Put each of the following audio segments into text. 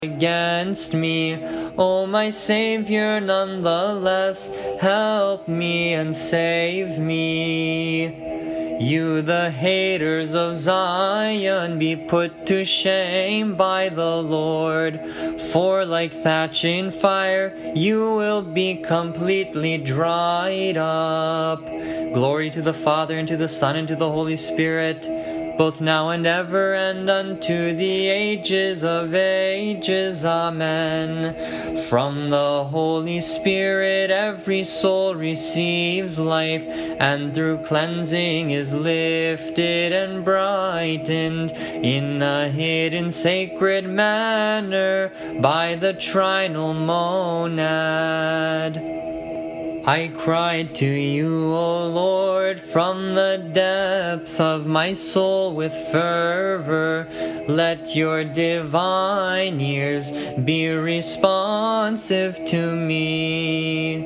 against me. O my Savior, nonetheless, help me and save me. You, the haters of Zion, be put to shame by the Lord. For like thatch in fire, you will be completely dried up. Glory to the Father, and to the Son, and to the Holy Spirit, both now and ever, and unto the ages of ages. Amen. From the Holy Spirit every soul receives life, and through cleansing is lifted and brightened in a hidden sacred manner by the trinal monad. I cried to you, O Lord, from the depths of my soul with fervor. Let your divine ears be responsive to me.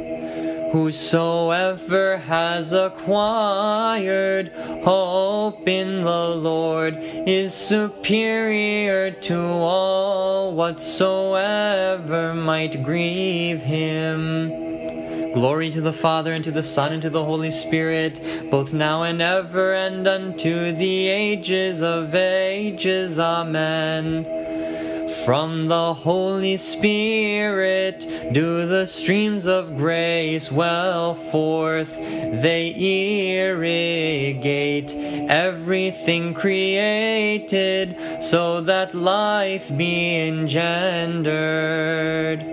Whosoever has acquired hope in the Lord is superior to all whatsoever might grieve him. Glory to the Father, and to the Son, and to the Holy Spirit, both now and ever, and unto the ages of ages. Amen. From the Holy Spirit do the streams of grace well forth. They irrigate everything created, so that life be engendered.